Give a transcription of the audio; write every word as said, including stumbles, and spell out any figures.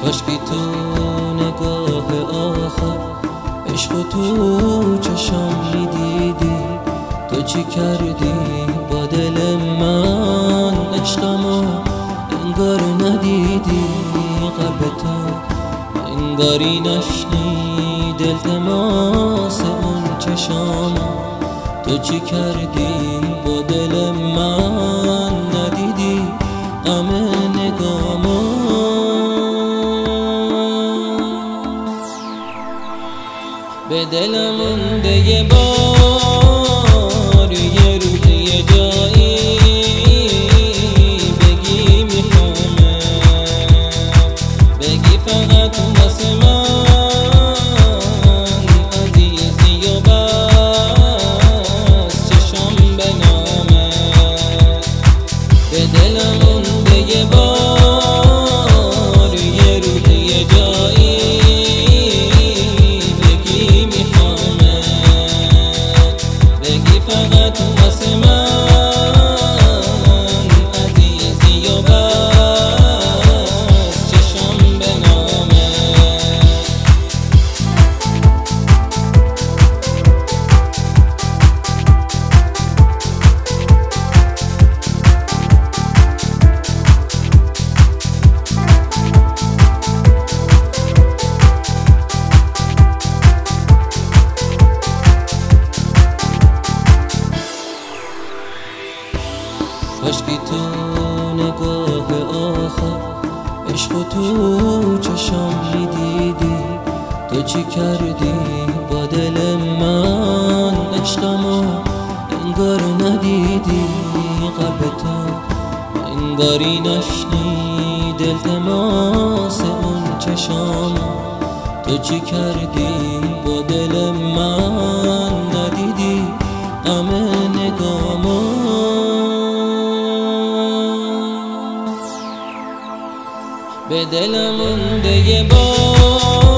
کاشکی تو نگاه آخر عشق و تو چشم میدیدی، تو چی کردی با دل من؟ عشقمو انگار ندیدی، قلب تو انگاری نشنید التماس اون چشامو. تو چی کردی با دل من؟ ندیدی غم نگامو. به دلم مونده یه بار، یه روز یه جایی بگی میخوامه، بگی فقط واسه من عزیزی و بس چشم به نامت. به دلم مونده یه بار، یه روز یه جایی فقط واسه من عزیزی و بس چشم به نامت. کاشکی تو نگاه آخر عشق و تو چشم میدیدی، تو چی کردی با دل من؟ عشقمو انگار ندیدی، قلب تو انگاری نشنید التماس اون چشامو. تو چی کردی با دل من؟ ندیدی غم نگامو. به دلم مونده یه بار،